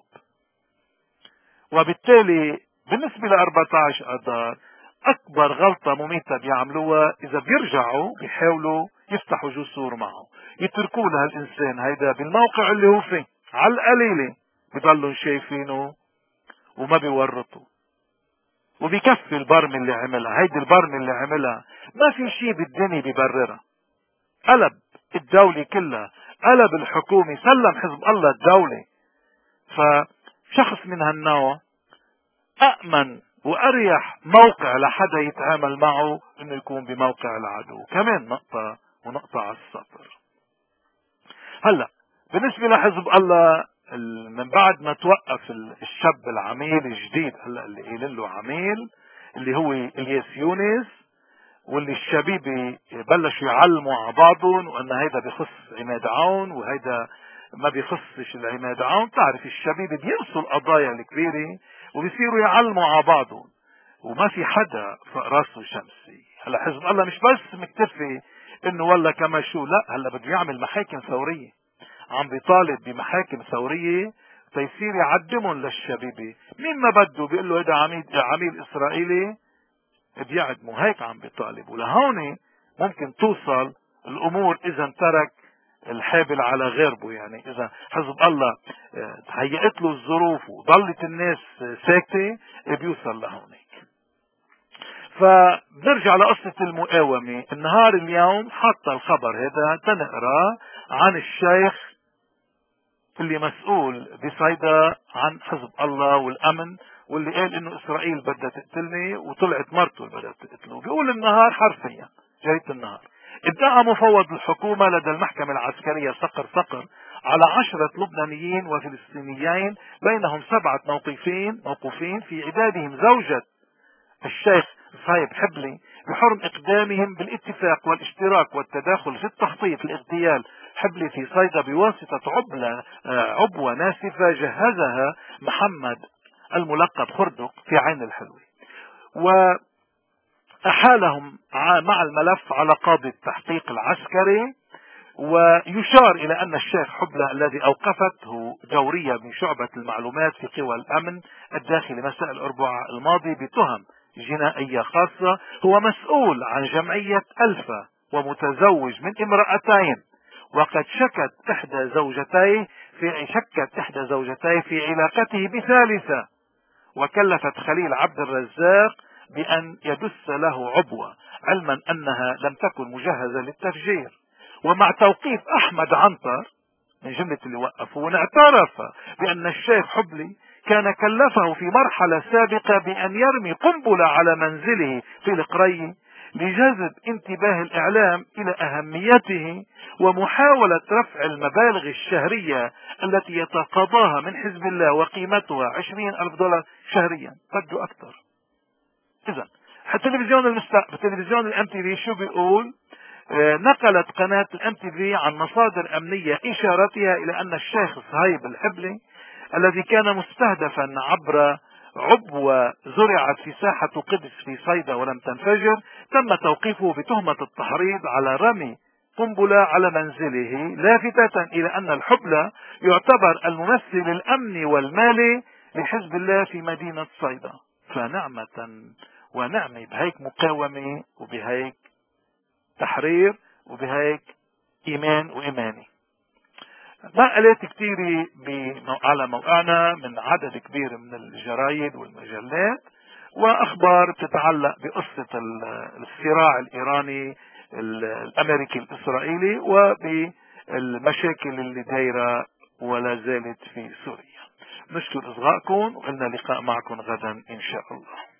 وبالتالي بالنسبة ل أربعة عشر أذار أكبر غلطة مميتة بيعملوها إذا بيرجعوا بيحاولوا يفتحوا جسور معه، يتركوا له الإنسان هيدا بالموقع اللي هو فيه، على القليلة بيضلوا شايفينه وما بيورطوا. وبيكفي البرمة اللي عملها، هيدي البرمة اللي عملها ما في شيء بالدنيا بيبررها. قلب الدولة كلها، قلب الحكومة، سلم حزب الله الدولة. فشخص من هالنوع أأمن وأريح موقع لحدا يتعامل معه إنه يكون بموقع العدو. كمان نقطة ونقطة على السطر. هلا بالنسبة لحزب الله، من بعد ما توقف الشاب العميل الجديد هلا اللي قايلين له عميل اللي هو الياس يونس، واللي الشبيبة بلشوا يعلموا على بعضهم وان هيدا بخص عماد عون وهيدا ما بيخصش العماد عون. تعرف الشبيبة بينسوا القضايا الكبيرة وبيصيروا يعلموا على بعضهم، وما في حدا فوق راسه شمسي. هلا حزب الله مش بس مكتفي انه والله كما شو، لا هلا بده يعمل محاكم ثورية، عم بيطالب بمحاكم ثورية تيصير يعدمهم للشبيبة. مين ما بده بيقول له هذا عميل عميل اسرائيلي بيعدموا، هيك عم بيطالب. ولهون ممكن توصل الامور اذا ترك الحابل على غربه. يعني اذا حزب الله تهيئت له الظروف وضلت الناس ساكتة بيوصل لهونيك. فبنرجع لقصة المقاومة. النهار اليوم حتى الخبر هذا تنقرا عن الشيخ اللي مسؤول بصيدا عن حزب الله والامن، واللي قال انه اسرائيل بدها تقتلني وطلعت مرته اللي بدها تقتله. بيقول النهار حرفيا جريدة النهار: ادعى مفوض الحكومة لدى المحكمة العسكرية صقر صقر على عشرة لبنانيين وفلسطينيين بينهم سبعة موقوفين موقوفين في عدادهم زوجة الشيخ صهيب حبلي بحرم اقدامهم بالاتفاق والاشتراك والتداخل في التخطيط لاغتيال حبلي في صيدا بواسطة عبلة عبوة ناسفة جهزها محمد الملقب خردق في عين الحلوة، وأحالهم مع الملف على قاضي التحقيق العسكري. ويشار إلى أن الشيخ حبلة الذي أوقفته دورية من شعبة المعلومات في قوى الأمن الداخلي مساء الأربعاء الماضي بتهم جنائية خاصة هو مسؤول عن جمعية ألفا ومتزوج من امرأتين، وقد شكت إحدى زوجتيه في شكت إحدى زوجتيه في علاقته بثالثة، وكلفت خليل عبد الرزاق بأن يدس له عبوة علما أنها لم تكن مجهزة للتفجير. ومع توقيف أحمد عنتر من جملة اللي وقفون اعترف بأن الشيخ حبلي كان كلفه في مرحلة سابقة بأن يرمي قنبلة على منزله في القرية لجذب انتباه الإعلام إلى أهميته ومحاولة رفع المبالغ الشهرية التي يتقاضاها من حزب الله وقيمتها عشرين ألف دولار شهريا. بده أكثر. إذا التلفزيون المستقبل التلفزيون الام تي في شو بيقول؟ آه نقلت قناة الام تي في عن مصادر أمنية إشارتها إلى أن الشيخ صهيب الحبلي الذي كان مستهدفا عبر عبوة زرعت في ساحة قدس في صيدا ولم تنفجر تم توقيفه بتهمة التحريض على رمي قنبلة على منزله، لافتة إلى أن الحبلة يعتبر الممثل الأمني والمالي لحزب الله في مدينة صيدا. فنعمة ونعمة بهيك مقاومة وبهيك تحرير وبهيك إيمان وإيماني. نقلات كثيرة على موقعنا من عدد كبير من الجرايد والمجلات وأخبار تتعلق بقصة الصراع الإيراني الأمريكي الإسرائيلي وبالمشاكل اللي دايرة ولا زالت في سوريا. نشكر إصغائكم وقلنا لقاء معكم غدا إن شاء الله.